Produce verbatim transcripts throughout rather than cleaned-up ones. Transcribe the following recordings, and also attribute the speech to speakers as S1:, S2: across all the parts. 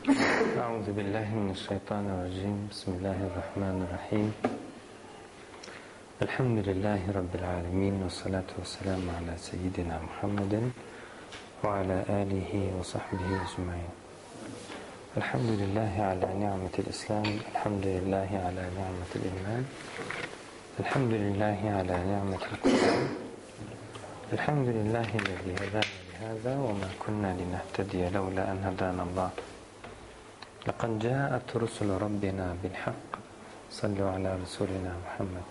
S1: Euzu billahi mineşşeytanirracim. Bismillahirrahmanirrahim. Elhamdülillahi rabbil alamin ve salatu vesselamu ala seyyidina Muhammedin ve ala alihi ve sahbihi ecmaîn. Elhamdülillahi ala ni'metil İslam, elhamdülillahi ala ni'metil iman. Elhamdülillahi ala ni'metil Kur'an. Elhamdülillahi lezî hedâna lihâzâ ve mâ kunnâ linehtediye levlâ en hedânallâh. لَقَدْ جَاءَتْ رُسُلُ رَبِّنَا بِالْحَقِّ صَلُّوا عَلَى رَسُولِنَا مُحَمَّدٍ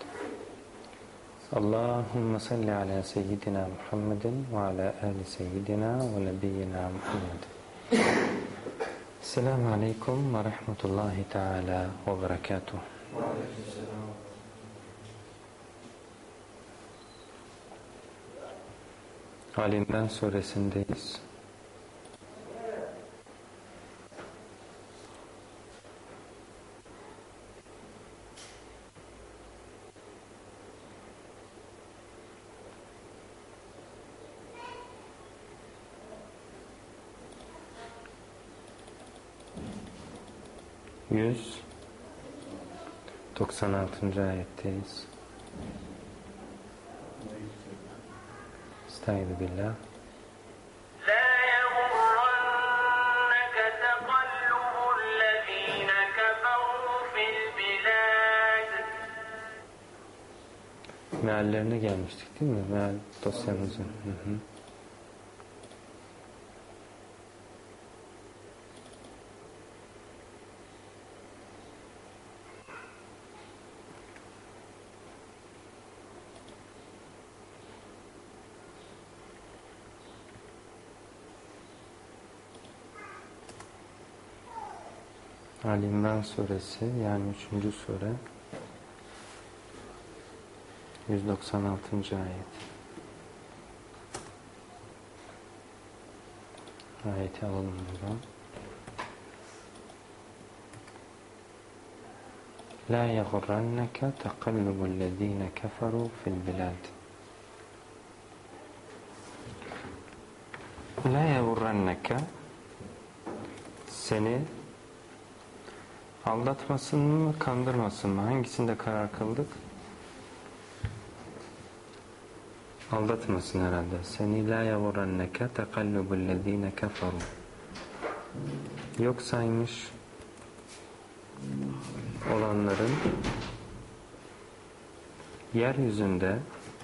S1: اللهم صل على سيدنا محمد وعلى آل سيدنا ونبينا محمد. Selamun Aleyküm ve Rahmetullahi Teala ve Berekatuhu. Ali İmran suresindeyiz. yüz doksan altıncı ayetteyiz. Estaizu billah.
S2: La yagurrannaka tekallubul-lezîne keferû fil-bilâd.
S1: Meallerine gelmiştik değil mi? Meal dosyamızın. Hı hı. Ali İmran suresi yani üçüncü sure yüz doksan altıncı ayet. Ayeti alalım buradan. La yagurranneke tekallubul-lezîne keferû fil-bilâd. La yagurranneke seni aldatmasın mı, kandırmasın mı? Hangisinde karar kıldık? Aldatmasın herhalde. Seni la yagurranneke tekallubul-lezîne keferû. Yok saymış olanların yeryüzünde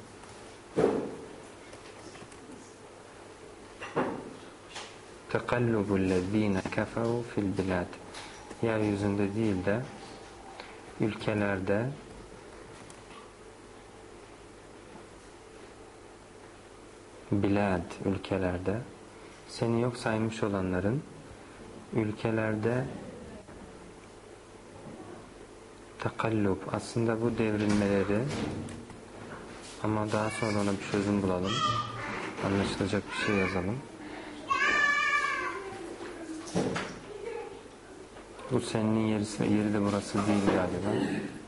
S1: tekallubul-lezîne keferû fil-bilâd. Yeryüzünde değil de ülkelerde bilad, ülkelerde seni yok saymış olanların ülkelerde tekallub, aslında bu devrilmeleri, ama daha sonra ona bir çözüm bulalım, anlaşılacak bir şey yazalım. Bu senin yerisi, yeri de burası değil galiba.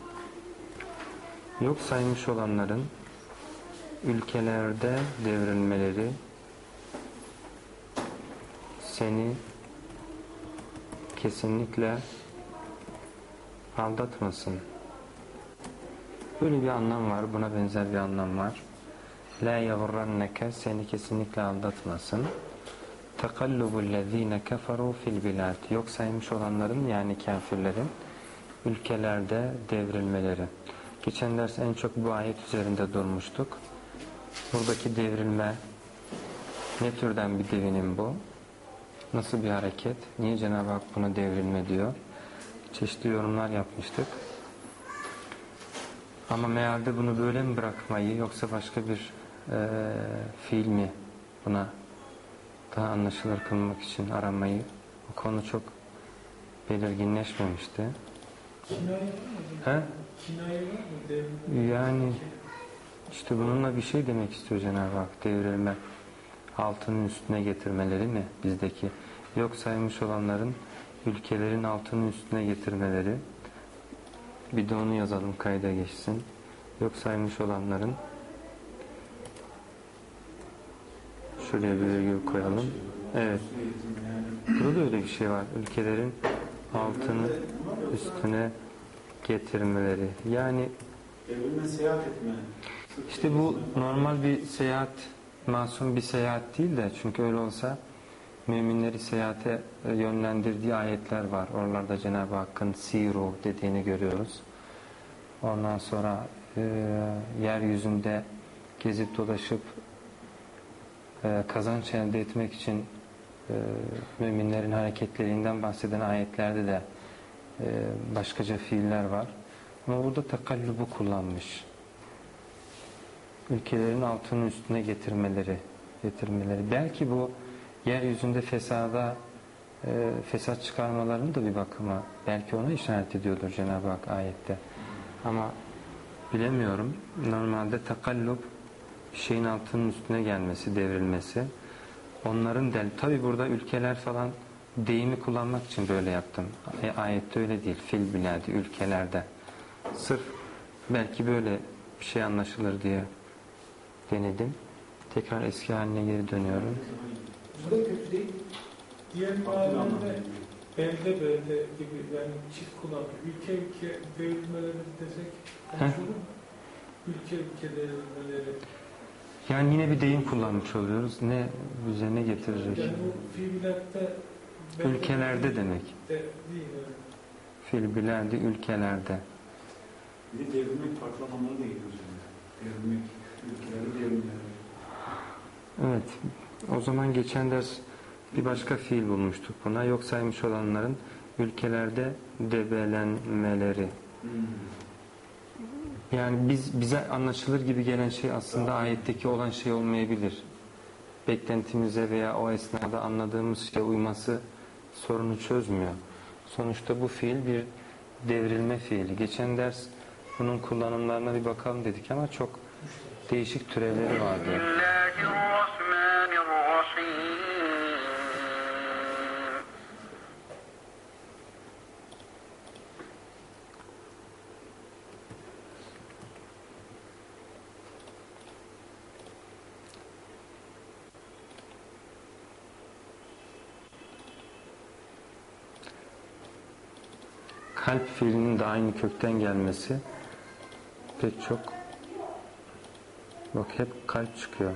S1: Yok saymış olanların ülkelerde devrilmeleri seni kesinlikle aldatmasın. Böyle bir anlam var. Buna benzer bir anlam var. La yagurranneke, seni kesinlikle aldatmasın. Tekallubul-lezîne keferû fil-bilâd. Yok saymış olanların, yani kafirlerin ülkelerde devrilmeleri. Geçen ders en çok bu ayet üzerinde durmuştuk. Buradaki devrilme ne türden bir devinim bu? Nasıl bir hareket? Niye Cenab-ı Hak buna devrilme diyor? Çeşitli yorumlar yapmıştık. Ama mealde bunu böyle mi bırakmayı, yoksa başka bir e, fiil mi buna daha anlaşılır kılmak için aramayı, o konu çok belirginleşmemişti.
S3: Kinaye var mı?
S1: He?
S3: Kinaye var mı?
S1: Yani işte bununla bir şey demek istiyor Cenab-ı Hak. Devrilme, altının üstüne getirmeleri mi bizdeki? Yok saymış olanların ülkelerin altının üstüne getirmeleri. Bir de onu yazalım, kayda geçsin. Yok saymış olanların, şuraya bir virgül koyalım. Evet. Burada da öyle bir şey var. Ülkelerin altını üstüne getirmeleri. Yani
S4: Devrilme, seyahat etme.
S1: işte bu normal bir seyahat, masum bir seyahat değil de, çünkü öyle olsa müminleri seyahate yönlendirdiği ayetler var. Oralarda Cenab-ı Hakk'ın siru dediğini görüyoruz. Ondan sonra e, yeryüzünde gezip dolaşıp e, kazanç elde etmek için e, müminlerin hareketlerinden bahseden ayetlerde de e, başkaca fiiller var. Ama burada takallubu kullanmış. Ülkelerin altının üstüne getirmeleri, getirmeleri. Belki bu yeryüzünde fesada, e, fesat çıkarmalarını da bir bakıma belki ona işaret ediyordur Cenab-ı Hak ayette. Ama bilemiyorum. Normalde takallub, bir şeyin altının üstüne gelmesi, devrilmesi. Onların del. Tabi burada ülkeler falan deyimi kullanmak için böyle yaptım. E, ayette öyle değil. Fil biladi, ülkelerde. Sırf belki böyle bir şey anlaşılır diye denedim. Tekrar eski haline geri dönüyorum.
S4: Bu da kötü değil.
S3: Diğer mahallelerinde belde belde gibi, yani çift kullanım, ülke ülke devrilmeleri desek konuşulur mu? Ülke ülke devrilmeleri.
S1: Yani yine bir deyim kullanmış oluyoruz. Ne üzerine getirecek?
S3: Yani bu fiilatte
S1: Ülkelerde demek.
S3: de değil yani.
S1: Fil biladi, ülkelerde.
S4: Bir de devrilmek farklı anlamlara da geliyor. Devrilmek, ülkeleri devrilmeleri.
S1: Evet. O zaman geçen ders bir başka fiil bulmuştuk buna. Yok saymış olanların ülkelerde debelenmeleri.
S4: Hmm.
S1: Yani biz bize anlaşılır gibi gelen şey aslında ayetteki olan şey olmayabilir. Beklentimize veya o esnada anladığımız şeye uyması sorunu çözmüyor. Sonuçta bu fiil bir devrilme fiili. Geçen ders bunun kullanımlarına bir bakalım dedik ama çok değişik türevleri vardı.
S2: Bismillahirrahmanirrahim.
S1: Kalp fiilinin de aynı kökten gelmesi pek çok, bak hep kalp çıkıyor.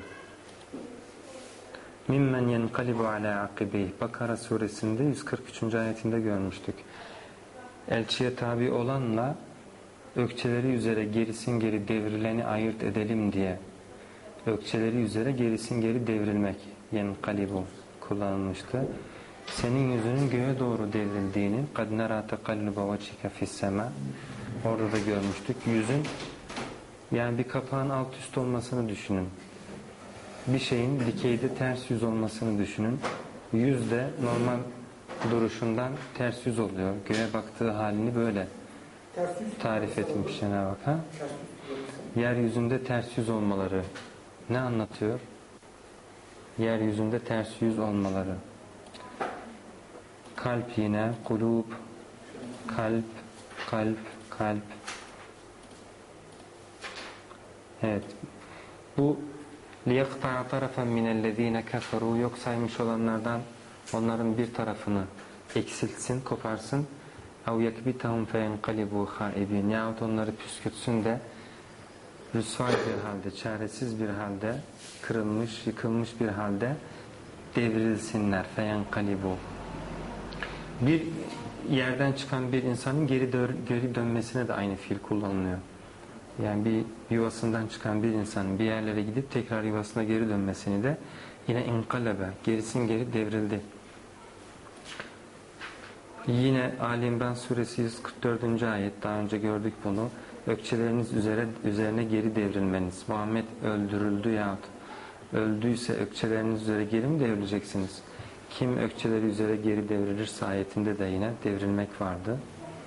S1: Mimmen yenkalibu ala akibeyh. Bakara suresinde yüz kırk üçüncü ayetinde görmüştük. Elçiye tabi olanla ökçeleri üzere gerisin geri devrileni ayırt edelim diye ökçeleri üzere gerisin geri devrilmek, yenkalibu kullanılmıştı. Senin yüzünün göğe doğru devrildiğini قَدْ نَرَا تَقَلُّبَ وَجْهِكَ فِي السَّمَاءِ orada da görmüştük. Yüzün, yani bir kapağın alt üst olmasını düşünün. Bir şeyin dikeyde ters yüz olmasını düşünün. Yüz de normal duruşundan ters yüz oluyor. Göğe baktığı halini böyle tarif etmiş Cenab-ı Hak. Ha? Yeryüzünde ters yüz olmaları ne anlatıyor? Yeryüzünde ters yüz olmaları. Kalp yine, kulub, kalp, kalp, kalp. Evet. Bu liyaqta'a tarafen minellezine keferu, yok saymış olanlardan onların bir tarafını eksiltsin, koparsın. Ev yekbitahum feyenqalibu haibin, yahut onları püskürtsün de rüsvay bir halde, çaresiz bir halde, kırılmış, yıkılmış bir halde devrilsinler. Feyenqalibu. Bir yerden çıkan bir insanın geri, dö- geri dönmesine de aynı fiil kullanılıyor. Yani bir yuvasından çıkan bir insanın bir yerlere gidip tekrar yuvasına geri dönmesini de yine inkalebe, gerisin geri devrildi. Yine Ali İmran suresi yüz kırk dördüncü ayet, daha önce gördük bunu. Ökçeleriniz üzere, üzerine geri devrilmeniz. Muhammed öldürüldü yahut öldüyse ökçeleriniz üzere geri mi devrileceksiniz? Kim ökçeleri üzere geri devrilirse ayetinde de yine devrilmek vardı.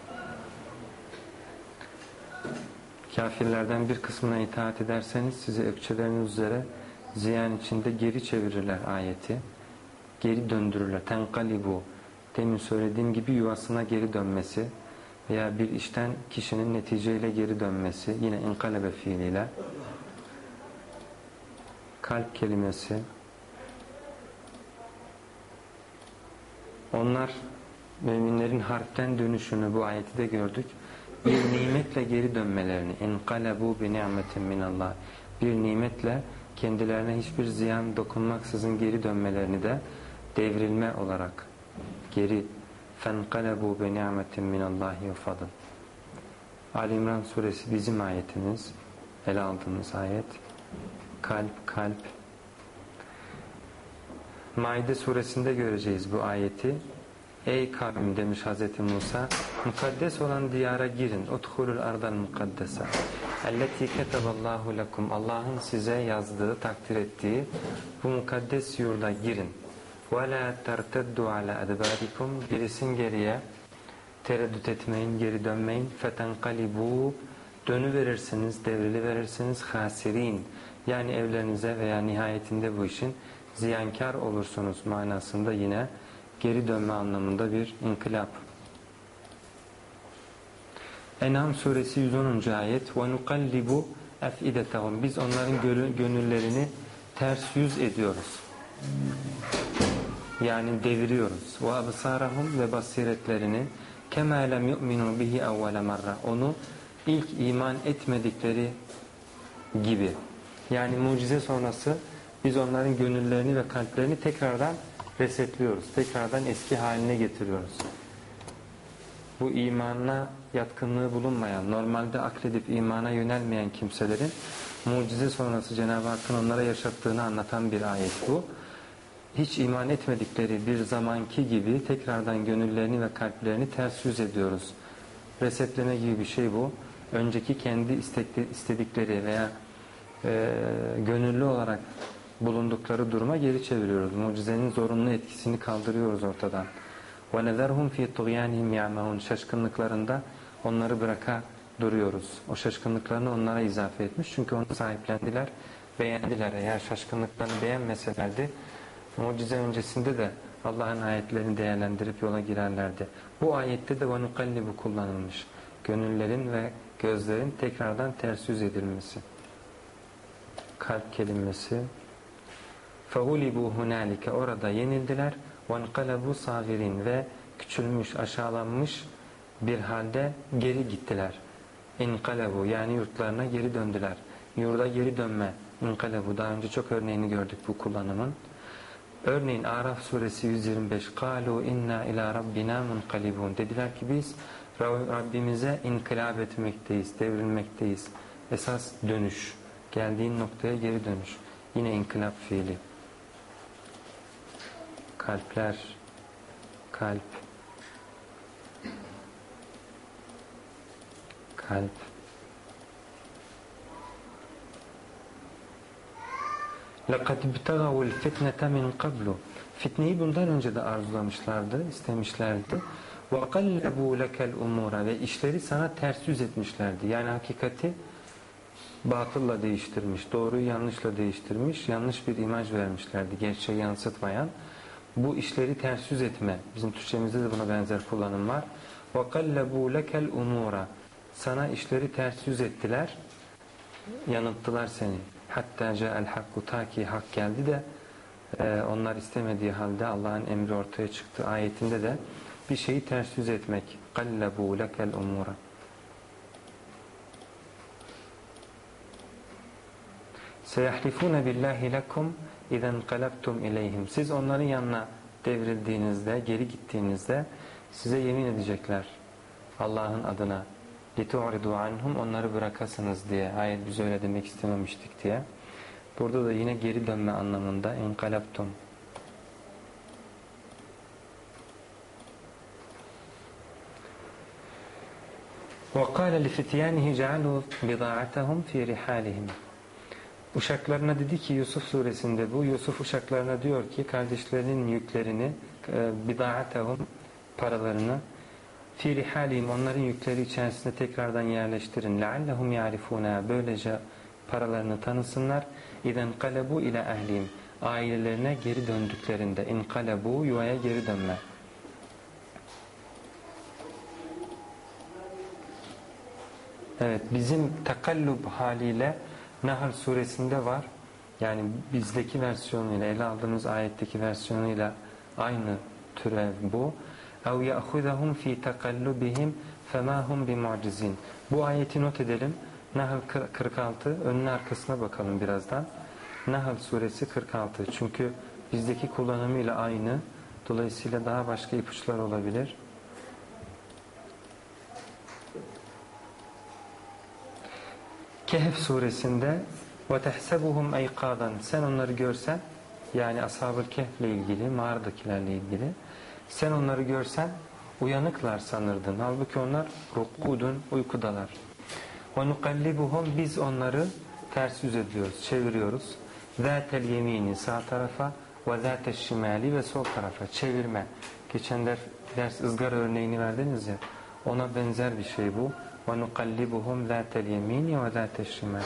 S1: Kafirlerden bir kısmına itaat ederseniz sizi ökçeleriniz üzere ziyan içinde geri çevirirler ayeti. Geri döndürürler. Tenkalibu. Demin söylediğim gibi yuvasına geri dönmesi veya bir işten kişinin neticeyle geri dönmesi, yine inkalebe fiiliyle. Kalp kelimesi. Onlar müminlerin harpten dönüşünü bu ayeti de gördük. Bir nimetle geri dönmelerini, enqalebu bi ni'metin minallah, bir nimetle kendilerine hiçbir ziyan dokunmaksızın geri dönmelerini de devrilme olarak geri fenqalebu bi ni'metin minallahi ve fadl. Ali İmran suresi bizim ayetimiz, ele aldığımız ayet. Kalp kalp. Maide suresinde göreceğiz bu ayeti. Ey kavmim demiş Hazreti Musa, mukaddes olan diyara girin. Udhulul ardal mukaddese. Elleti keteballahu lekum. Allah'ın size yazdığı, takdir ettiği bu mukaddes yurda girin. Ve la terteddu ala adbarikum. Gerisin geriye tereddüt etmeyin, geri dönmeyin. Fetenkalibu. Dönüverirsiniz, devrili verirsiniz. Hasirin. Yani evlerinize veya nihayetinde bu işin ziyankar olursunuz manasında yine geri dönme anlamında bir inkılap. En'am suresi yüz onuncu ayet. وَنُقَلِّبُ اَفْئِدَتَهُمْ. Biz onların gönüllerini ters yüz ediyoruz. Yani deviriyoruz. وَأَبْصَارَهُمْ ve basiretlerini كَمَا لَمْ يُؤْمِنُوا بِهِ اَوَّلَ مَرَّةً. Onu ilk iman etmedikleri gibi. Yani mucize sonrası biz onların gönüllerini ve kalplerini tekrardan resetliyoruz. Tekrardan eski haline getiriyoruz. Bu imana yatkınlığı bulunmayan, normalde akledip imana yönelmeyen kimselerin mucize sonrası Cenab-ı Hakk'ın onlara yaşattığını anlatan bir ayet bu. Hiç iman etmedikleri bir zamanki gibi tekrardan gönüllerini ve kalplerini ters yüz ediyoruz. Resetleme gibi bir şey bu. Önceki kendi istedikleri veya e, gönüllü olarak bulundukları duruma geri çeviriyoruz. Mucizenin zorunlu etkisini kaldırıyoruz ortadan. وَنَذَرْهُمْ فِي طُغْيَانِهِمْ يَعْمَهُونَ. Şaşkınlıklarında onları bıraka duruyoruz. O şaşkınlıklarını onlara izafe etmiş. Çünkü onu sahiplendiler, beğendiler. Eğer şaşkınlıklarını beğenmeselerdi, mucize öncesinde de Allah'ın ayetlerini değerlendirip yola girerlerdi. Bu ayette de وَنُقَلِّبُ kullanılmış. Gönüllerin ve gözlerin tekrardan ters yüz edilmesi. Kalp kelimesi. فَغُلِبُوا هُنَالِكَ. Orada yenildiler. وَنْقَلَبُوا صَاغِرِينَ. Ve küçülmüş, aşağılanmış bir halde geri gittiler. اِنْقَلَبُوا. Yani yurtlarına geri döndüler. Yurda geri dönme. اِنْقَلَبُوا. Daha önce çok örneğini gördük bu kullanımın. Örneğin Araf suresi yüz yirmi beş. قَالُوا اِنَّا اِلَى رَبِّنَا مُنْقَلِبُونَ. Dediler ki biz Rabbimize inkılap etmekteyiz, devrilmekteyiz. Esas dönüş. Geldiğin noktaya geri dönüş. Yine inkılap fiili. Kalpler, kalp, kalp. لَقَدْ بِتَغَوُ الْفِتْنَةَ مِنْ قَبْلُ. Fitneyi bundan önce de arzulamışlardı, istemişlerdi. وَقَلَّبُوا لَكَ الْاُمُورَ. Ve işleri sana ters yüz etmişlerdi. Yani hakikati batılla değiştirmiş, doğruyu yanlışla değiştirmiş, yanlış bir imaj vermişlerdi, gerçeği yansıtmayan. Bu işleri ters yüz etme. Bizim Türkçemizde de buna benzer kullanım var. وَقَلَّبُوا لَكَ الْاُمُورَ. Sana işleri ters yüz ettiler, yanılttılar seni. Hatta ca'el hakku, ta ki hak geldi de e, onlar istemediği halde Allah'ın emri ortaya çıktı. Ayetinde de bir şeyi ters yüz etmek. قَلَّبُوا لَكَ الْاُمُورَ. سَيَحْلِفُونَ بِاللّٰهِ لَكُمْ اِذَا انْقَلَبْتُمْ اِلَيْهِمْ. Siz onların yanına devrildiğinizde, geri gittiğinizde size yemin edecekler Allah'ın adına. لِتُعْرِضُوا عَنْهُمْ. Onları bırakasınız diye. Hayır biz öyle demek istememiştik diye. Burada da yine geri dönme anlamında اِنْقَلَبْتُمْ. وَقَالَ لِفِتْيَانِهِ جَعَلُوا بِضَاعَتَهُمْ فِي رِحَالِهِمْ. Uşaklarına dedi ki Yusuf suresinde bu. Yusuf uşaklarına diyor ki kardeşlerinin yüklerini, bidaatahum, paralarını fi rihalihim, onların yükleri içerisinde tekrardan yerleştirin. Leallehum ya'rifuna. Böylece paralarını tanısınlar. İzen kalebu ila ehlihim. Ailelerine geri döndüklerinde. İn kalebu, yuvaya geri dönme. Evet, bizim takallub haliyle Nahl suresinde var. Yani bizdeki versiyonuyla, ele aldığımız ayetteki versiyonuyla aynı türev bu. اَوْ يَأْخُذَهُمْ ف۪ي تَقَلُّبِهِمْ فَمَا هُمْ بِمُعْجِزِينَ. Bu ayeti not edelim. Nahl kırk altı, önüne arkasına bakalım birazdan. Nahl suresi kırk altı. Çünkü bizdeki kullanımıyla aynı. Dolayısıyla daha başka ipuçları olabilir. Kehf suresinde وَتَحْسَبُهُمْ اَيْقَادًا. Sen onları görsen, yani Ashab-ı Kehf'le ilgili, mağaradakilerle ilgili, sen onları görsen uyanıklar sanırdın. Halbuki onlar rukkudun, uykudalar. وَنُقَلِّبُهُمْ. Biz onları ters yüz ediyoruz, çeviriyoruz. ذَاتَ الْيَم۪ينِ sağ tarafa وَذَاتَ الشِّمَالِ ve sol tarafa çevirme. Geçen ders, ders ızgara örneğini verdiniz ya, ona benzer bir şey bu. وَنُقَلِّبُهُمْ ذَاتَ الْيَم۪ينِ وَذَاتَ الشِّمَالِ.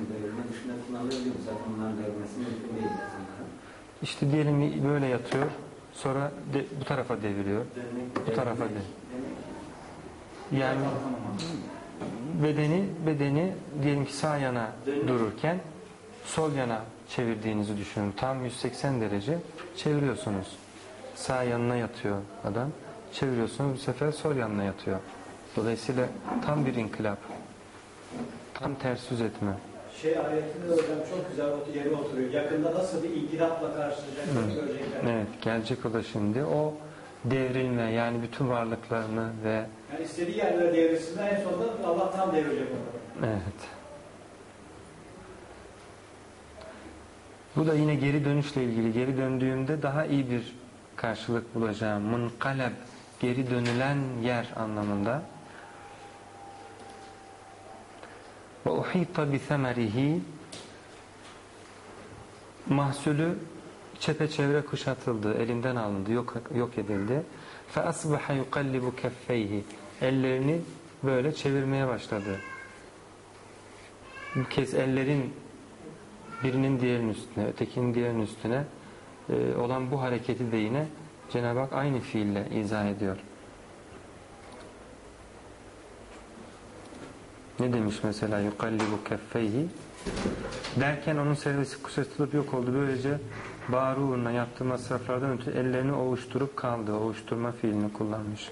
S1: İşte diyelim böyle yatıyor, sonra de, bu tarafa deviriyor, bu tarafa deviriyor. Yani bedeni bedeni diyelim ki sağ yana dururken sol yana çevirdiğinizi düşünün. Tam yüz seksen derece çeviriyorsunuz. Sağ yanına yatıyor adam. Çeviriyorsunuz, bu sefer sol yanına yatıyor. Dolayısıyla tam bir inkılap. Tam ters yüz etme.
S5: Şey ayetinde hocam çok güzel yere oturuyor. Yakında nasıl bir inkılapla karşılaşacaklarını görecekler.
S1: Evet, gelecek o da şimdi. O devrilme, yani bütün varlıklarını ve
S5: yani istediği yerlere devrilsinler, en sonunda Allah tam devirecek onları.
S1: evet. Bu da yine geri dönüşle ilgili. Geri döndüğümde daha iyi bir karşılık bulacağım. Munqalab, geri dönülen yer anlamında. Ve uhita bi semerihi, mahsulü çepeçevre kuşatıldı, elinden alındı, yok, yok edildi. Fe asbaha yuqallibu keffeyhi, ellerini böyle çevirmeye başladı. Bu kez ellerin birinin diğerinin üstüne, ötekinin diğerinin üstüne e, olan bu hareketi de yine Cenab-ı Hak aynı fiille izah ediyor. Ne demiş mesela? Yuqallibu keffeyhi derken onun servisi kuşatılıp yok oldu. Böylece bağrı uğruna yaptığı masraflardan ötürü ellerini ovuşturup kaldı. Ovuşturma fiilini kullanmış.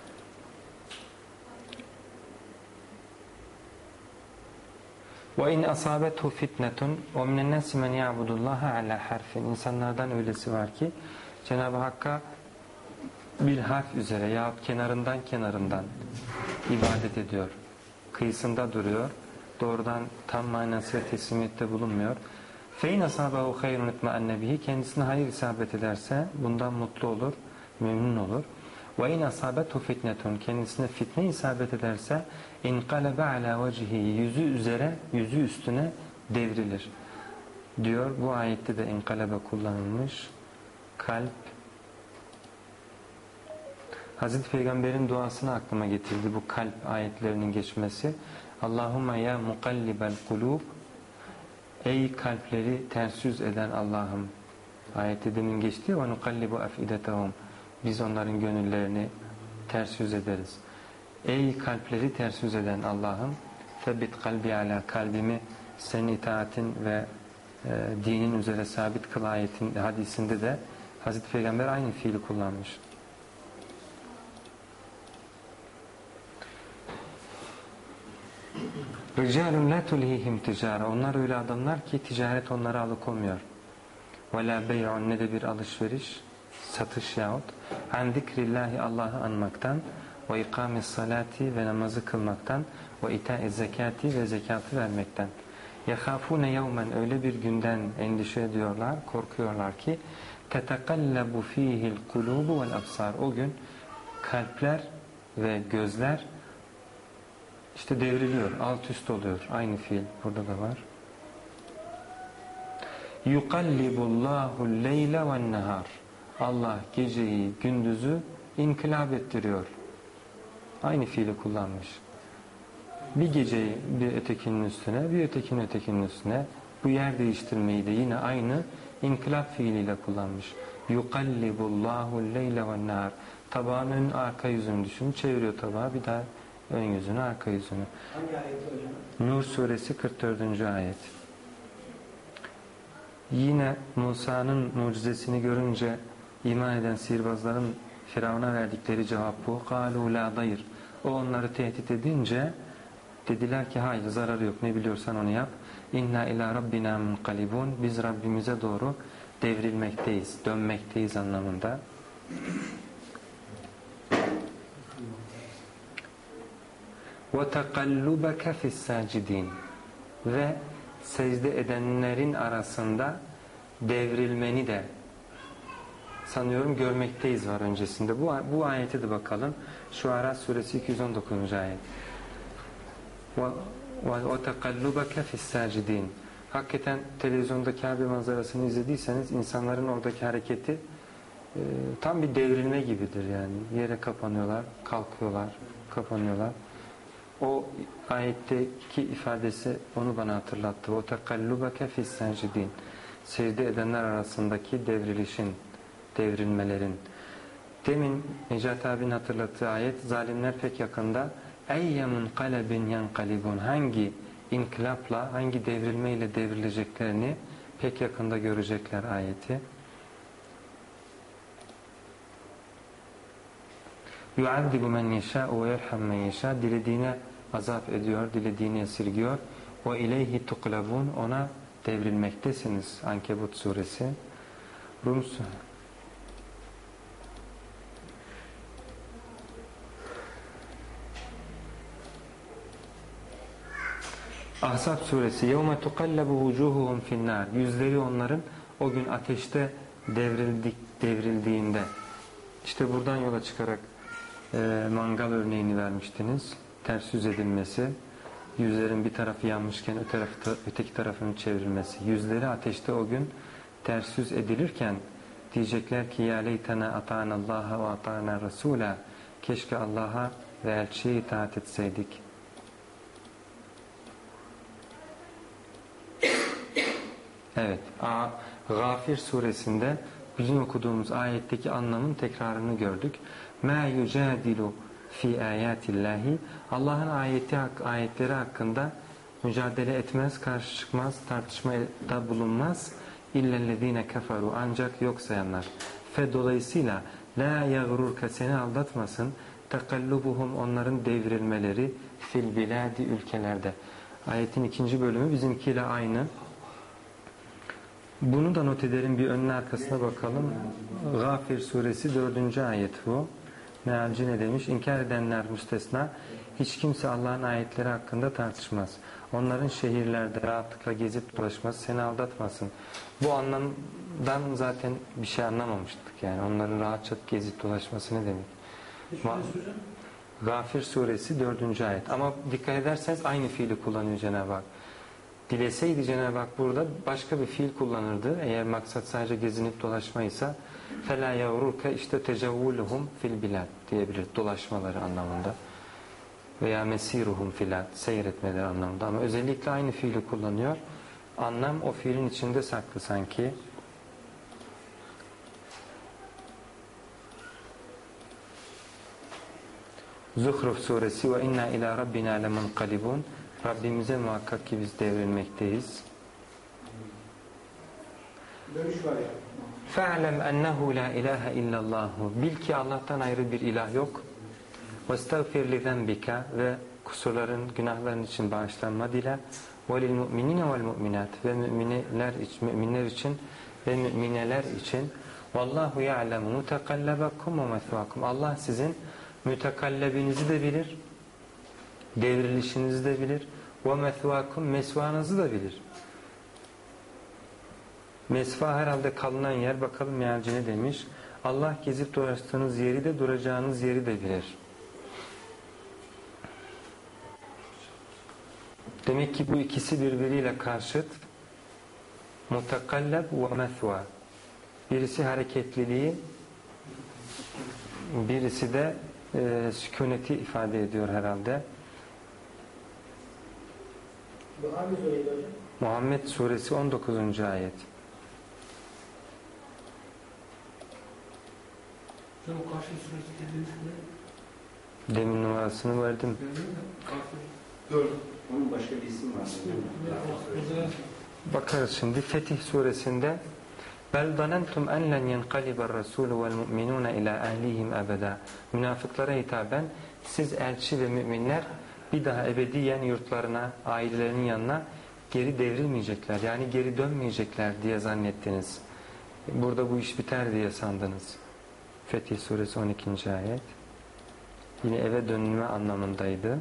S1: وَاِنْ أَصَابَتْهُ فِتْنَةٌ وَمِنَ النَّاسِ مَنْ يَعْبُدُ اللّٰهَ عَلَى حَرْفٍ. İnsanlardan öylesi var ki Cenab-ı Hakk'a bir harf üzere yahut kenarından kenarından ibadet ediyor. Kıyısında duruyor. Doğrudan tam manasıyla teslimiyette bulunmuyor. فَاِنْ أَصَابَهُ خَيْرٌ اِتْمَأَنَّ بِهِ. Kendisine hayır isabet ederse bundan mutlu olur, memnun olur. وَاِنْ أَصَابَتْهُ فِتْنَةٌ. Kendisine fitne isabet ederse اِنْقَلَبَ عَلَى وَجْهِهِ. Yüzü üzere, yüzü üstüne devrilir. Diyor, bu ayette de inkalebe kullanılmış. Kalp. Hazreti Peygamber'in duasını aklıma getirdi bu kalp ayetlerinin geçmesi. Allahümme ya mukallibel kulub. Ey kalpleri ters yüz eden Allah'ım. Ayette demin geçti. Ve nukallibu afidetahum. Biz onların gönüllerini ters yüz ederiz. Ey kalpleri ters yüz eden Allah'ım, febbit kalbi ala, kalbimi senin itaatin ve e, dinin üzere sabit kıl ayetin hadisinde de Hazreti Peygamber aynı fiili kullanmış. Ricalun la tulhihim ticara. Onlar öyle adamlar ki ticaret onları alıkoymuyor. Ve la bey'un, ne de bir alışveriş, satış yahut an zikrillahi, Allah'ı anmaktan, ve ikamis salati, ve namazı kılmaktan, ve ita'iz zekati, ve zekatı vermekten. Yahafune yevmen, öyle bir günden endişe ediyorlar, korkuyorlar ki tetekallabu fihil kulubu vel absar. O gün kalpler ve gözler işte devriliyor, alt üst oluyor. Aynı fiil burada da var. Yukallibullahu leyle ven nehar. Allah geceyi, gündüzü inkılap ettiriyor. Aynı fiili kullanmış. Bir geceyi bir ötekinin üstüne, bir ötekinin ötekinin üstüne. Bu yer değiştirmeyi de yine aynı inkılap fiiliyle kullanmış. Yukallibullahu leyle ven nehar. Tabağın ön arka yüzünü düşün, çeviriyor tabağı, bir daha ön yüzünü, arka yüzünü.
S5: Hangi ayet hocam?
S1: Nur suresi kırk dördüncü ayet. Yine Musa'nın mucizesini görünce iman eden sihirbazların Firavun'a verdikleri cevap bu. قَالُوا لَا ضَيْرٍ. O onları tehdit edince dediler ki hayır, zararı yok, ne biliyorsan onu yap. İnna ila rabbina munqalibun. Biz Rabbimize doğru devrilmekteyiz, dönmekteyiz anlamında. وَتَقَلُّبَكَ فِي السَّاجِدِينَ. Ve secde edenlerin arasında devrilmeni de sanıyorum görmekteyiz var öncesinde. Bu, bu ayete de bakalım. Şuara suresi iki yüz on dokuzuncu ayet. وَتَقَلُّبَكَ فِي السَّاجِدِينَ. Hakikaten televizyonda Kabe manzarasını izlediyseniz insanların oradaki hareketi e, tam bir devrilme gibidir yani. Yere kapanıyorlar, kalkıyorlar, kapanıyorlar. O ayetteki ifadesi onu bana hatırlattı. وَتَقَلُّبَكَ فِي السَّاجِدِينَ. Secde edenler arasındaki devrilişin, devrilmelerin. Demin Necati abinin hatırlattığı ayet, zalimler pek yakında اَيَّمُنْ قَلَبٍ يَنْقَلِبُونَ. Hangi inkılapla, hangi devrilmeyle devrileceklerini pek yakında görecekler ayeti. يُعَذِّبُ مَنْ يَشَاءُ وَيَرْحَمْ مَنْ يَشَاءُ. Dilediğine azap ediyor, dilediğini esirgiyor. وَاِلَيْهِ تُقْلَبُونَ. Ona devrilmektesiniz. Ankebut suresi. Rum suresi. Ahzab suresi. يَوْمَ تُقَلَّبُ وُجُوهُهُمْ فِي النَّارِ. Yüzleri onların o gün ateşte devrildik, devrildiğinde. İşte buradan yola çıkarak e, mangal örneğini vermiştiniz. Ters yüz edilmesi. Yüzlerin bir tarafı yanmışken öte tarafı, öteki tarafının çevrilmesi. Yüzleri ateşte o gün ters yüz edilirken diyecekler ki ya leytena ata'nallaha ve ata'na rasula. Keşke Allah'a ve elçiye itaat etseydik. Evet. A, Gafir suresinde bizim okuduğumuz ayetteki anlamın tekrarını gördük. مَا يُجَادِلُ فِي آيَاتِ اللّٰهِ. Allah'ın ayeti, ayetleri hakkında mücadele etmez, karşı çıkmaz, tartışmada bulunmaz. اِلَّا الَّذ۪ينَ كَفَرُوا. Ancak yok sayanlar. Fe dolayısıyla لَا يَغْرُرْكَ. Seni aldatmasın. تَقَلُّبُهُمْ. Onların devrilmeleri fil biladi. Ülkelerde. Ayetin ikinci bölümü bizimkiyle aynı. Bunu da not edelim, bir önüne arkasına bakalım. Gafir suresi dördüncü ayet bu. Mealci ne demiş? İnkar edenler müstesna. Hiç kimse Allah'ın ayetleri hakkında tartışmaz. Onların şehirlerde rahatlıkla gezip dolaşması seni aldatmasın. Bu anlamdan zaten bir şey anlamamıştık. Yani onların rahatça gezip dolaşması ne demek? Ma- Gafir suresi dördüncü ayet. Ama dikkat ederseniz aynı fiili kullanıyor Cenab-ı Hak. Dileseydi Cenab-ı Hak burada başka bir fiil kullanırdı. Eğer maksat sadece gezinip dolaşmaysa فَلَا يَغْرُرْكَ işte tecavvuluhum fil bilad diyebilir. Dolaşmaları anlamında. Veya mesiruhum filad, seyretmeleri anlamında. Ama özellikle aynı fiili kullanıyor. Anlam o fiilin içinde saklı sanki. Zuhruf suresi ve inna ila rabbina lemunqalibun. Rabbimize muhakkak ki biz devrilmekteyiz.
S5: Dönüş var ya.
S1: فَاعْلَمْ اَنَّهُ لَا اِلَٰهَ اِلَّا اللّٰهُ. Bil ki Allah'tan ayrı bir ilah yok. وَاسْتَغْفِرْ لِذَنْبِكَ. Ve kusurların, günahların için bağışlanma dile. وَلِلْمُؤْمِنِينَ وَالْمُؤْمِنَاتِ. Ve müminler için, müminler için ve mümineler için. وَاللّٰهُ يَعْلَمُ مُتَقَلَّبَكُمْ وَمَثْوَاكُمْ. Allah sizin mütekallebinizi de bilir, devrilişinizi de bilir. وَمَثْوَاكُمْ. Mesvanızı da bilir. Mesva herhalde kalınan yer. Bakalım mealci ne demiş? Allah gezip dolaştığınız yeri de duracağınız yeri de bilir. Demek ki bu ikisi birbiriyle karşıt. Mutakalleb ve methva. Birisi hareketliliği, birisi de e, sükuneti ifade ediyor herhalde.
S5: Bu hangi sureydi hocam?
S1: Muhammed suresi on dokuzuncu ayet.
S3: Hocam karşı süresi dediğiniz ne?
S1: Demin numarasını verdim.
S4: Dört. Onun başka bir isim var.
S3: Burada
S1: Bakarız şimdi. Fetih suresinde Bel danentum en len yenqaliber rasul vel mu'minun ila ahlihim ebeda. Münafıklara hitaben siz elçi ve müminler bir daha ebediyen yurtlarına, ailelerinin yanına geri devrilmeyecekler. Yani geri dönmeyecekler diye zannettiniz. Burada bu iş biter diye sandınız. Fetih Suresi on ikinci ayet. Yine eve dönülme anlamındaydı.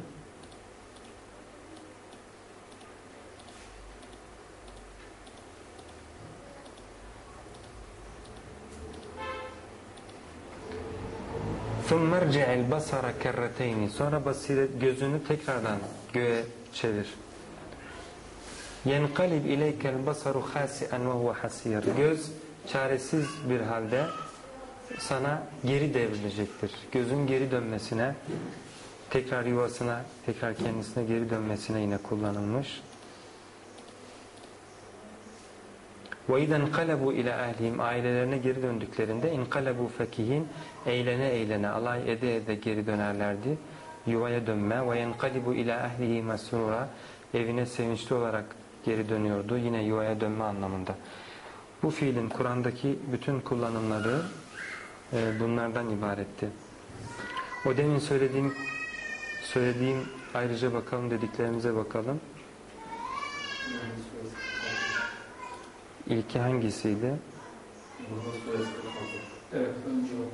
S1: ثُمَّ ارْجِعِ الْبَصَرَ كَرَّتَيْنِ Sonra basiret gözünü tekrardan göğe çevir. يَنْقَلِبْ اِلَيْكَ الْبَصَرُ خَاسِئًا وَهُوَ حَسِيرٌ Göz çaresiz bir halde sana geri devrilecektir. Gözün geri dönmesine, tekrar yuvasına, tekrar kendisine geri dönmesine yine kullanılmış. وَاِذَا انْقَلَبُوا اِلَى اَهْلِهِمْ Ailelerine geri döndüklerinde اِنْقَلَبُوا فَكِهِينَ Eğlene eğlene, alay ede ede geri dönerlerdi. Yuvaya dönme. وَيَنْقَلِبُوا اِلَى اَهْلِهِ مَسْرُورًا Evine sevinçli olarak geri dönüyordu. Yine yuvaya dönme anlamında. Bu fiilin Kur'an'daki bütün kullanımları e, bunlardan ibaretti. O demin söylediğim söylediğim ayrıca bakalım, dediklerimize bakalım. İlki hangisiydi?
S4: Evet, önce o.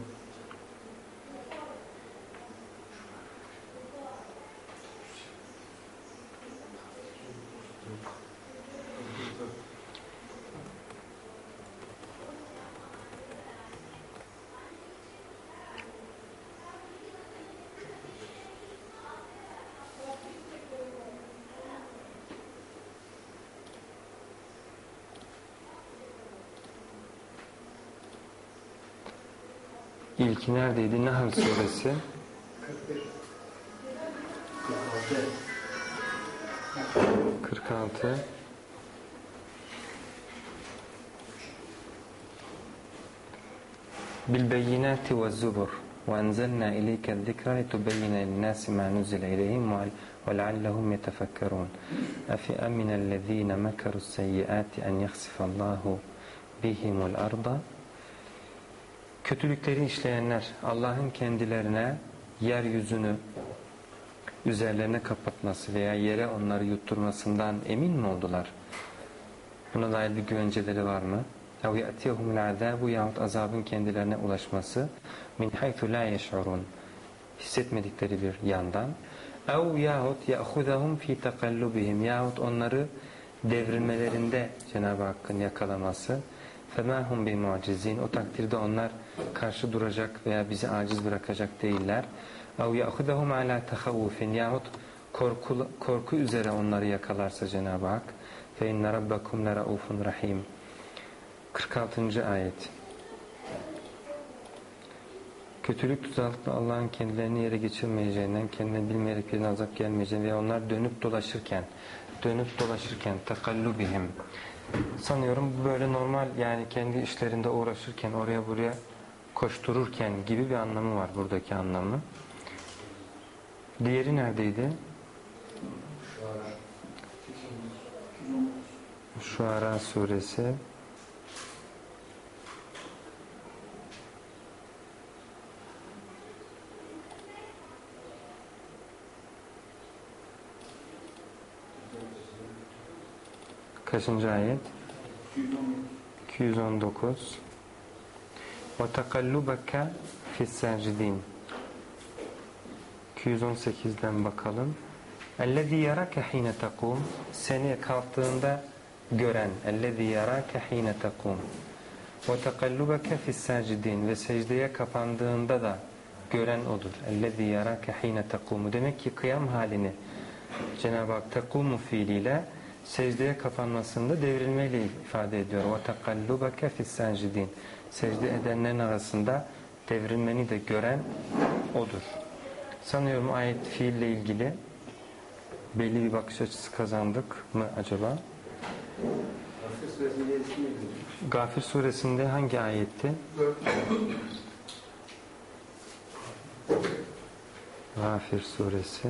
S1: İlki neredeydi? Nahl suresi. kırk altı. Bilbeyinati ve zubur ve enzelna ileyke zikra litubeyyine linnâsi mâ nuzile ileyhim ve leallehum yetefekkerûn. Efi eminellezîne mekerusseyyâti en yakhsifallâhu bihimul arda. Kötülükleri işleyenler Allah'ın kendilerine yeryüzünü üzerlerine kapatması veya yere onları yutturmasından emin mi oldular? Buna dair bir güvenceleri var mı? اَوْ يَأْتِيهُمُ الْعَذَابُ yahut azabın kendilerine ulaşması مِنْ حَيْثُ لَا يَشْعُرُونَ hissetmedikleri bir yandan اَوْ yahut يَأْخُذَهُمْ فِي تَقَلُّبِهِمْ yahut onları devrilmelerinde Cenab-ı Hakk'ın yakalaması فَمَا هُمْ بِمُعْجِزِينَ o takdirde onlar karşı duracak veya bizi aciz bırakacak değiller. اَوْ يَأْخُذَهُمْ عَلَى تَخَوُّفٍ yahut korku, korku üzere onları yakalarsa Cenab-ı Hak فَاِنَّ رَبَّكُمْ لَرَؤُوفٌ رَحِيمٌ kırk altıncı ayet. Kötülük tuzaklı Allah'ın kendilerini yere geçirmeyeceğinden, kendine bilmeyerek birine azap gelmeyeceğinden ve onlar dönüp dolaşırken, dönüp dolaşırken, tekallubihim. Sanıyorum böyle normal, yani kendi işlerinde uğraşırken, oraya buraya koştururken gibi bir anlamı var buradaki anlamı. Diğeri neredeydi? Şuara suresi. Kaçıncı ayet? iki yüz on dokuz. وَتَقَلُّبَكَ فِي السَّاجِدِينَ iki yüz on sekizden bakalım. اَلَّذ۪ي يَرَاكَ حِينَ تَقُومُ seni kalktığında gören. اَلَّذ۪ي يَرَاكَ حِينَ تَقُومُ وَتَقَلُّبَكَ فِي السَّاجِدِينَ ve secdeye kapandığında da gören odur. اَلَّذ۪ي يَرَاكَ حِينَ تَقُومُ demek ki kıyam halini Cenab-ı Hak تَقُومُ fiiliyle secdeye kapanmasında devrilmeyle ifade ediyor. وَتَقَلُّبَكَ فِي السَّاجِدِينَ secde edenlerin arasında devrilmeni de gören odur. Sanıyorum ayet fiille ilgili belli bir bakış açısı kazandık mı acaba? Gafir suresinde hangi ayetti? Gafir suresi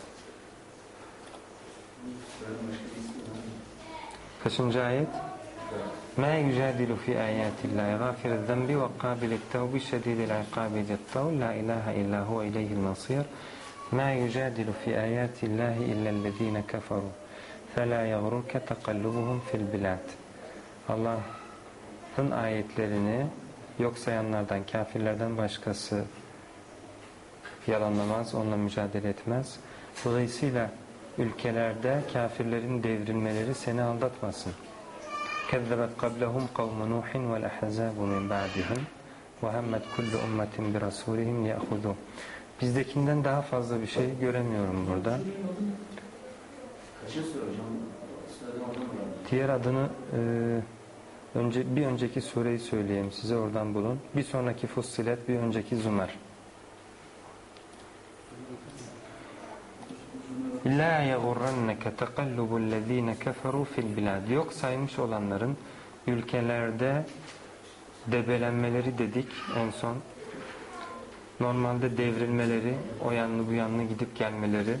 S1: kaçıncı ayet? Ma yujadilu fi ayatillahi gafiriz zembi ve kabilet tevbi şedidil ikabi cettav la ilahe illa huve ileyhil masir. Ma yujadilu fi ayatillahi illellezine keferu fela yagrurke tekallubuhum fil bilad. Allah'ın ayetlerini yok sayanlardan, kafirlerden başkası yalanlamaz, onunla mücadele etmez. Dolayısıyla ülkelerde kafirlerin devrilmeleri seni aldatmasın. كذبت قبلهم قوم نوح والأحزاب من بعدهم وهمت كل أمة برسولهم ليأخذوه. Bizdekinden daha fazla bir şey göremiyorum burada.
S4: Kaçıncı sure hocam? Sıradan oradan mı?
S1: Diğer adını e, önce bir önceki sureyi söyleyeyim size, oradan bulun. Bir sonraki Fussilet, bir önceki Zümer. La yagurranneke tekallubul-lezine keferu fil bilad. Yok saymış olanların ülkelerde debelenmeleri dedik en son. Normalde devrilmeleri, o yanlı bu yanlı gidip gelmeleri,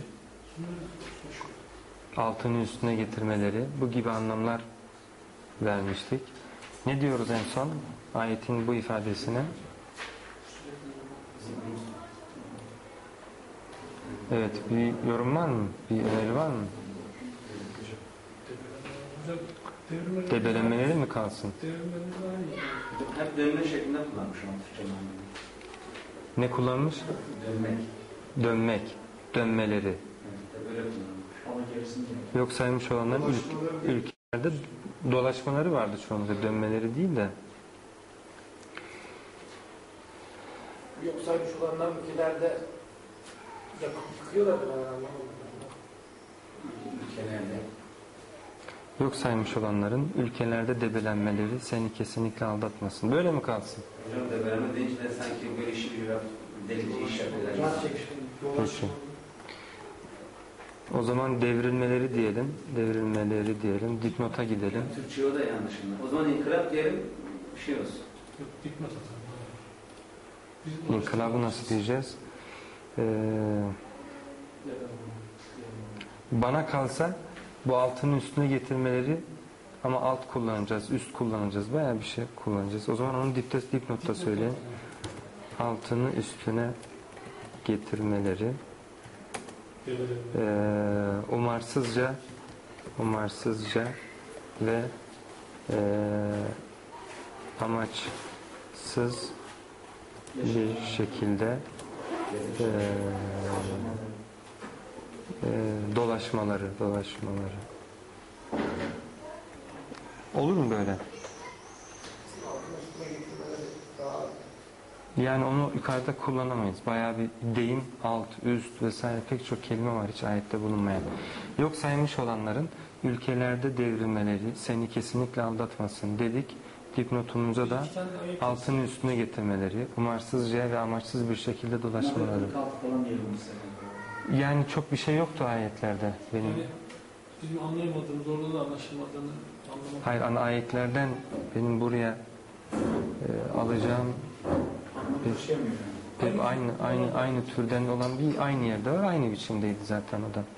S1: altını üstüne getirmeleri, bu gibi anlamlar vermiştik. Ne diyoruz en son ayetin bu ifadesine? Evet, bir yorum var mı? Bir öneri var mı?
S3: Hocam devrilmeleri,
S1: Debelenmeleri mi kalsın?
S3: devrilmeleri daha iyi.
S4: Hep dönme şeklinde kullanmış ama Türkçe manada.
S1: Ne kullanmış?
S4: Dönmek.
S1: Dönmek, dönmeleri.
S4: Evet, hep öyle kullanmış.
S5: Ama gerisini de.
S1: Yok saymış olanların ül- ülkelerde dolaşmaları vardı çoğunlukla, dönmeleri değil de.
S6: Yok saymış olanlar ülkelerde yakıp yıkıyorlar.
S4: Ülkelerde.
S1: Yok saymış olanların ülkelerde debelenmeleri seni kesinlikle aldatmasın. Böyle mi kalsın?
S4: Hocam da verme deyince de sanki böyle işi bir delici iş yapıyorlar.
S6: Can çekişti.
S1: Peki. O zaman devrilmeleri diyelim. Devrilmeleri diyelim. Dipnota gidelim.
S4: Türkçe o da yanlış. O zaman inkılap diyelim bir şey olsun.
S3: Yok, gitmez zaten. Bizim
S1: İnkılabı nasıl diyeceğiz? Ee, bana kalsa bu altının üstüne getirmeleri, ama alt kullanacağız, üst kullanacağız, bayağı bir şey kullanacağız. O zaman onu dipte, dipnotta söyleyin. Altını üstüne getirmeleri, ee, umarsızca, umarsızca ve ee, amaçsız bir şekilde ee, ee, dolaşmaları, dolaşmaları. Olur mu böyle? Yani onu yukarıda kullanamayız. Bayağı bir deyim, alt, üst vesaire pek çok kelime var hiç ayette bulunmayan. Yok saymış olanların ülkelerde devrilmeleri seni kesinlikle aldatmasın dedik. Dipnotumuza da altını üstüne getirmeleri, umarsızca ve amaçsız bir şekilde dolaşmaları. Yani çok bir şey yoktu ayetlerde benim.
S3: Yani bizim anlayamadığımız, orada da anlaşılmadığını anlamak.
S1: Hayır, ana ayetlerden benim buraya e, alacağım bir, hep aynı aynı aynı türden olan bir aynı yerde var, aynı biçimdeydi zaten o da.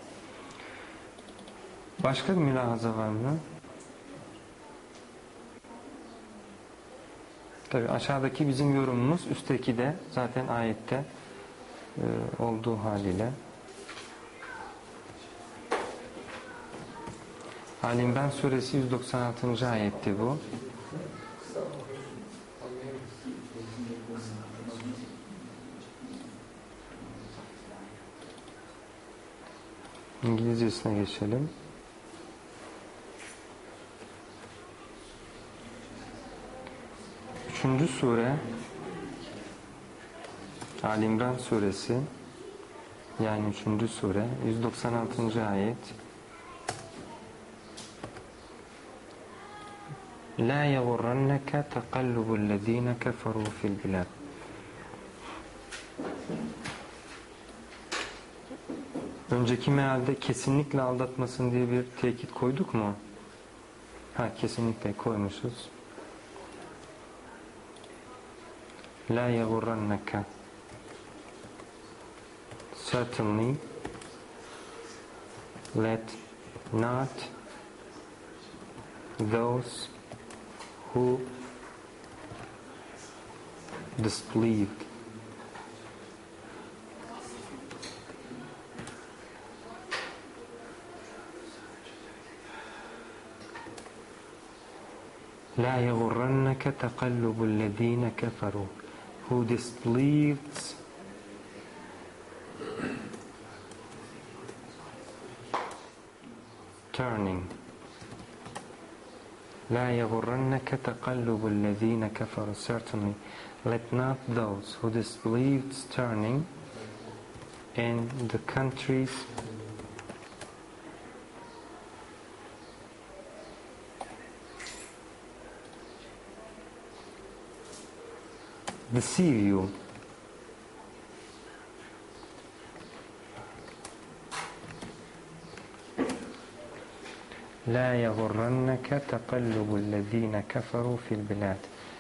S1: Başka bir mülahaza var mı? Tabii aşağıdaki bizim yorumumuz, üstteki de zaten ayette e, olduğu haliyle. Ali İmran suresi yüz doksan altıncı ayetti bu. İngilizcesine geçelim. Üçüncü sure Ali İmran suresi, yani üçüncü sure yüz doksan altıncı ayet. La yagurranneke tekallubul-lezine keferu fil bilad. Önceki mealde kesinlikle aldatmasın diye bir tekit koyduk mu? Ha, kesinlikle koymuşuz. La yagurranneke, certainly let not those who disbelieved. لا يغرنك تقلب الذين كفروا. Who disbelieved turning. لا يغرنك تقلب الذين كفروا. Certainly, let not those who disbelieved turning in the countries deceive you. لا يغرنك تقلب الذين كفروا في البلاد.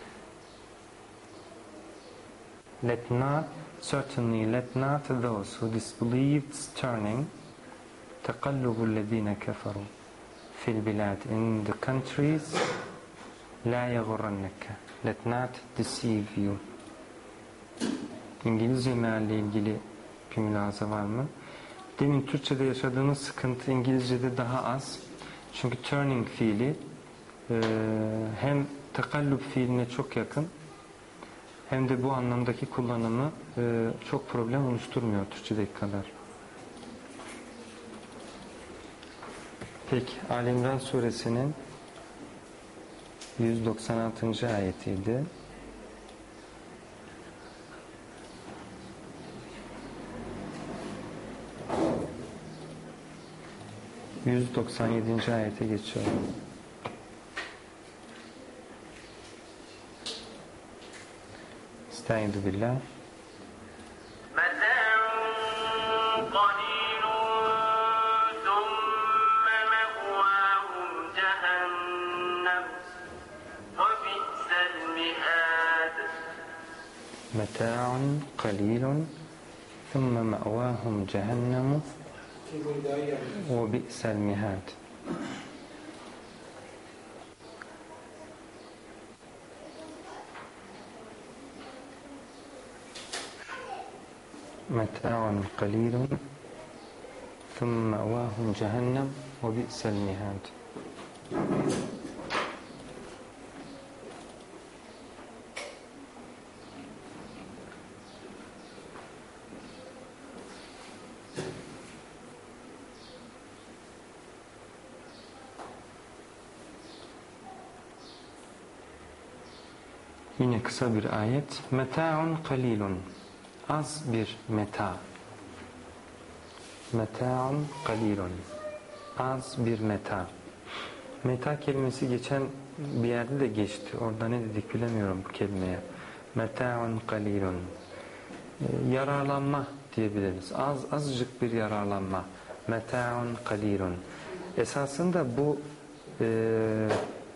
S1: Let not, certainly let not those who disbelieved turning تقلب الذين كفروا في البلاد in the countries. لا يغرنك, let not deceive you. İngilizce mealle ilgili bir mülahaza var mı? Demin Türkçe'de yaşadığımız sıkıntı İngilizce'de daha az. Çünkü turning fiili e, hem takallub fiiline çok yakın hem de bu anlamdaki kullanımı e, çok problem oluşturmuyor Türkçedeki kadar. Peki Ali İmran suresinin yüz doksan altıncı ayetiydi. yüz doksan yedinci ayete geçiyorum. Estaizu billah. متاع قليل ثم مأواهم جهنم وبئس المهاد. متاع قليل ثم مأواهم جهنم وبئس المهاد. Yine kısa bir ayet. Meta'un qalilun. Az bir meta. Meta'un qalilun. Az bir meta. Meta kelimesi geçen bir yerde de geçti. Orada ne dedik bilemiyorum bu kelimeye. Meta'un qalilun. Yararlanma diyebiliriz. Az azıcık bir yararlanma. Meta'un qalilun. Esasında bu e,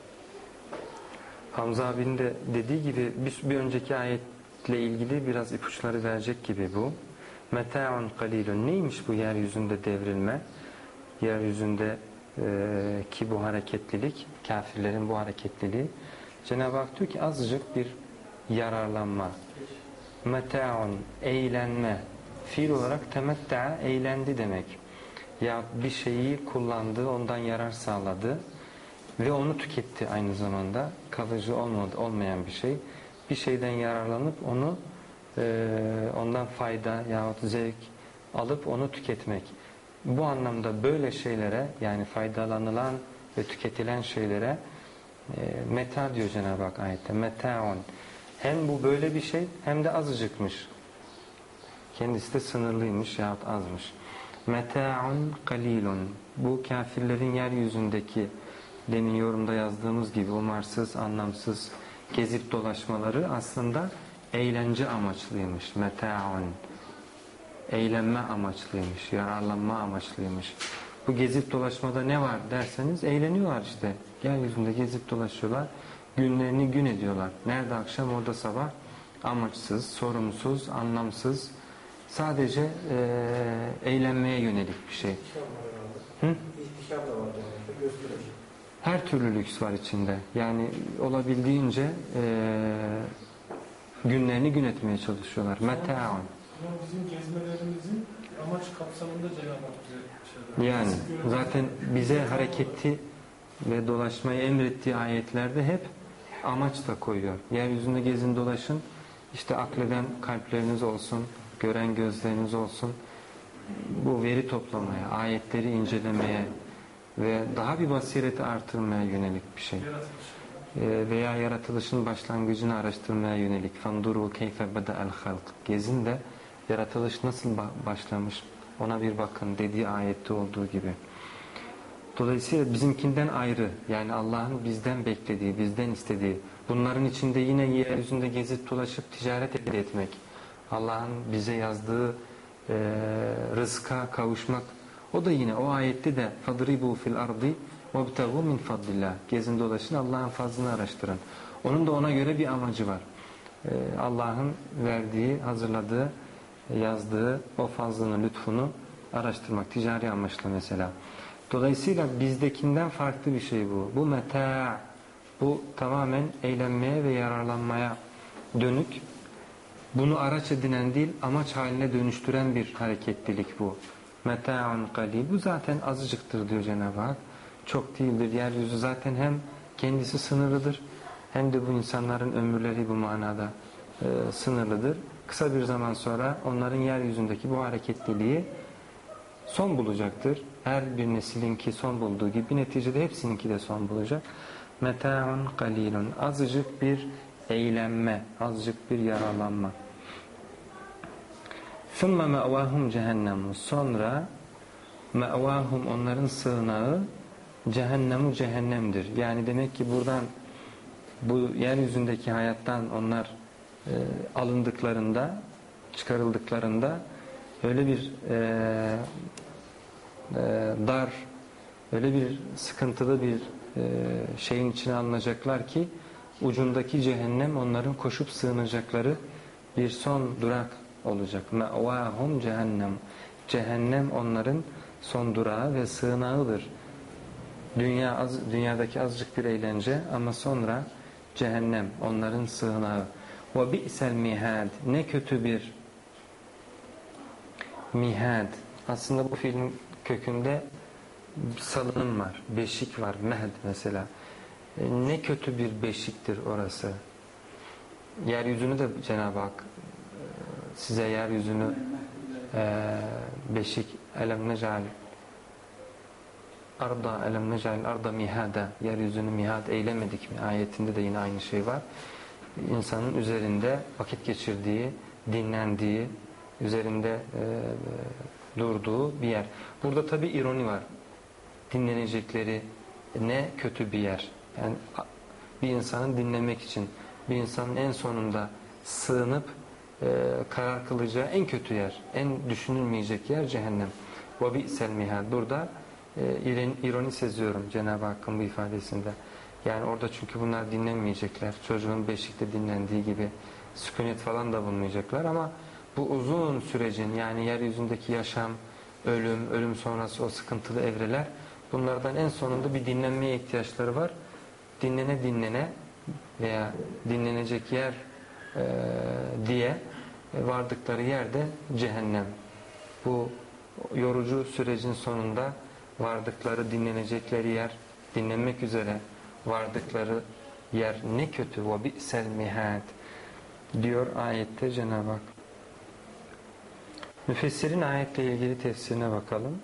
S1: Hamza abinin de dediği gibi bir, bir önceki ayetle ilgili biraz ipuçları verecek gibi bu. Meta'un qalilun. Neymiş bu yeryüzünde devrilme? Yeryüzünde e, ki bu hareketlilik, kafirlerin bu hareketliliği. Cenab-ı Hak diyor ki azıcık bir yararlanma. Meta'un, eğlenme. Fiil olarak temetta'a, eğlendi demek. Ya bir şeyi kullandı, ondan yarar sağladı. Ve onu tüketti aynı zamanda. Kalıcı olmadı, olmayan bir şey. Bir şeyden yararlanıp onu e, ondan fayda yahut zevk alıp onu tüketmek. Bu anlamda böyle şeylere, yani faydalanılan ve tüketilen şeylere e, meta diyor Cenab-ı Hak ayette. Meta'un. Hem bu böyle bir şey hem de azıcıkmış. Kendisi de sınırlıymış yahut azmış. Meta'un qalilun. Bu kafirlerin yeryüzündeki demin yorumda yazdığımız gibi umarsız, anlamsız gezip dolaşmaları aslında eğlence amaçlıymış. Meta'un. Eğlenme amaçlıymış, yararlanma amaçlıymış. Bu gezip dolaşmada ne var derseniz eğleniyorlar işte. Yeryüzünde gezip dolaşıyorlar. Günlerini gün ediyorlar. Nerede akşam orada sabah. Amaçsız, sorumsuz, anlamsız. Sadece e, eğlenmeye yönelik bir şey.
S6: İhtişam var herhalde.
S1: Hı?
S6: İhtişam da var demektir. Gösteriş.
S1: Her türlü lüks var içinde. Yani olabildiğince e, günlerini gün etmeye çalışıyorlar. Meta'un.
S3: Ama bizim gezmelerimizin amaç kapsamında Cenab-ı Hak bize şeyler.
S1: Yani zaten bize hareketi ve dolaşmayı emrettiği ayetlerde hep amaç da koyuyor. Yeryüzünde gezin dolaşın, işte akleden kalpleriniz olsun, gören gözleriniz olsun. Bu veri toplamaya, ayetleri incelemeye ve daha bir basireti artırmaya yönelik bir şey.
S3: Yaratılış.
S1: Ee, veya yaratılışın başlangıcını araştırmaya yönelik. Fanduru keyfe beda'el halk. Gezin de yaratılış nasıl başlamış ona bir bakın dediği ayette olduğu gibi. Dolayısıyla bizimkinden ayrı, yani Allah'ın bizden beklediği, bizden istediği, bunların içinde yine yeryüzünde gezip dolaşıp ticaret elde etmek, Allah'ın bize yazdığı e, rızka kavuşmak, o da yine o ayette de فَضْرِبُوا فِي الْأَرْضِ وَابْتَغُوا مِنْ فَضْلِ اللّٰهِ. Gezin dolaşın, Allah'ın fazlını araştırın. Onun da ona göre bir amacı var. E, Allah'ın verdiği, hazırladığı, yazdığı o fazlını, lütfunu araştırmak, ticari amaçla mesela. Dolayısıyla bizdekinden farklı bir şey bu. Bu meta', bu tamamen eğlenmeye ve yararlanmaya dönük. Bunu araç edinen değil, amaç haline dönüştüren bir hareketlilik bu. Meta'un qalil. Bu zaten azıcıktır diyor Cenab-ı Hak. Çok değildir. Yeryüzü zaten hem kendisi sınırlıdır, hem de bu insanların ömürleri bu manada e, sınırlıdır. Kısa bir zaman sonra onların yeryüzündeki bu hareketliliği son bulacaktır. Her bir nesilinki son bulduğu gibi neticede hepsininki de son bulacak. Meta'un qalilun. Azıcık bir eğlenme, azıcık bir yararlanma. ثُمَّ مَأْوَاهُمْ cehennem. Sonra me'vahum, onların sığınağı cehennemu cehennemdir. Yani demek ki buradan, bu yeryüzündeki hayattan onlar e, alındıklarında, çıkarıldıklarında öyle bir e, e, dar, öyle bir sıkıntılı bir e, şeyin içine alınacaklar ki ucundaki cehennem onların koşup sığınacakları bir son durak olacak. Me'vahum cehennem. Cehennem onların son durağı ve sığınağıdır. Dünya az, dünyadaki azıcık bir eğlence ama sonra cehennem onların sığınağı. Ve bi'sel mihad. Ne kötü bir mihad. Aslında bu filmin kökünde salınım var, beşik var, mehd mesela. Ne kötü bir beşiktir orası. Yeryüzünü de Cenab-ı Hak size yeryüzünü e, beşik, elem necal arda, elem necal arda mihada, yeryüzünü mihad eylemedik mi ayetinde de yine aynı şey var. İnsanın üzerinde vakit geçirdiği, dinlendiği, üzerinde e, durduğu bir yer. Burada tabi ironi var. Dinlenecekleri ne kötü bir yer. Yani bir insanın dinlemek için, bir insanın en sonunda sığınıp e, karar kılacağı en kötü yer, en düşünülmeyecek yer cehennem. وَبِئْسَ الْمِهَادِ. Burada e, ironi seziyorum Cenab-ı Hakk'ın bu ifadesinde. Yani orada çünkü bunlar dinlenmeyecekler. Çocuğun beşikte dinlendiği gibi sükunet falan da bulmayacaklar ama bu uzun sürecin, yani yeryüzündeki yaşam, ölüm, ölüm sonrası o sıkıntılı evreler, bunlardan en sonunda bir dinlenmeye ihtiyaçları var. Dinlene dinlene veya dinlenecek yer e, diye vardıkları yerde cehennem. Bu yorucu sürecin sonunda vardıkları, dinlenecekleri yer, dinlenmek üzere vardıkları yer ne kötü. وَبِئْسَ الْمِهَادِ diyor ayette Cenab-ı Hak. Müfessirin ayetle ilgili tefsirine bakalım.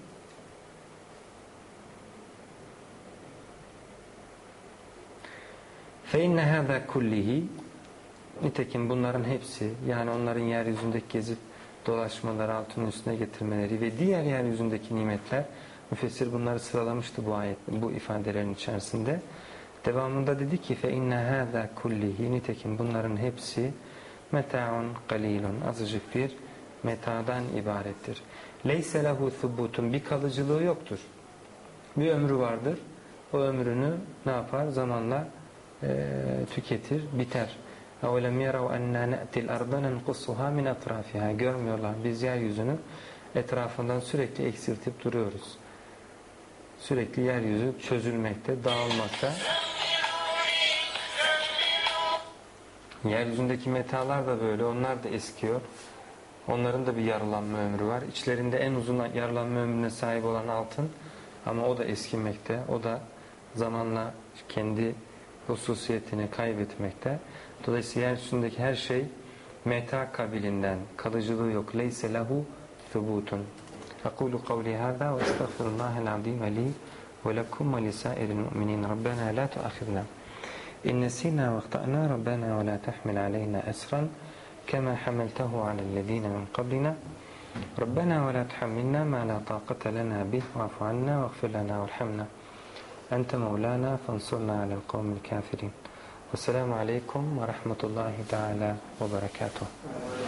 S1: فَاِنَّ هَذَا كُلِّهِ. Nitekim bunların hepsi, yani onların yeryüzündeki gezip dolaşmaları, altının üstüne getirmeleri ve diğer yeryüzündeki nimetler, müfessir bunları sıralamıştı bu ayet, bu ifadelerin içerisinde. Devamında dedi ki فَاِنَّ هَذَا كُلِّهِ. Nitekim bunların hepsi مَتَاعٌ قَلِيلٌ. Azıcık bir metadan ibarettir. لَيْسَ لَهُ ثُبُّتٌ. Bir kalıcılığı yoktur. Bir ömrü vardır. O ömrünü ne yapar? Zamanla e, tüketir, biter. اَوْلَمْ يَرَوْا اَنَّا نَأْتِ الْاَرْضَ نَنْقُصُّهَا مِنْ اَطْرَافِهَا. Görmüyorlar. Biz yeryüzünü etrafından sürekli eksiltip duruyoruz. sürekli yeryüzü çözülmekte, dağılmakta. Yeryüzündeki metalar da böyle, onlar da eskiyor. Onların da bir yarılanma ömrü var. İçlerinde en uzun yarılanma ömrüne sahip olan altın, ama o da eskimekte. O da zamanla kendi hususiyetini kaybetmekte. Dolayısıyla yeryüzündeki her şey meta kabilinden, kalıcılığı yok. Leyse lehu thubutun. Aqulu kavli hâzâ ve estağfirullâhel azîm li ve lekum ve lisâiril mu'minîn. Rabbena la tuâkhidnâ إن نسينا واخطأنا ربنا ولا تحمل علينا أسرا كما حملته على الذين من قبلنا ربنا ولا تحملنا ما لا طاقة لنا به واعف عنا واغفر لنا وارحمنا أنت مولانا فانصرنا على القوم الكافرين والسلام عليكم ورحمة الله تعالى وبركاته.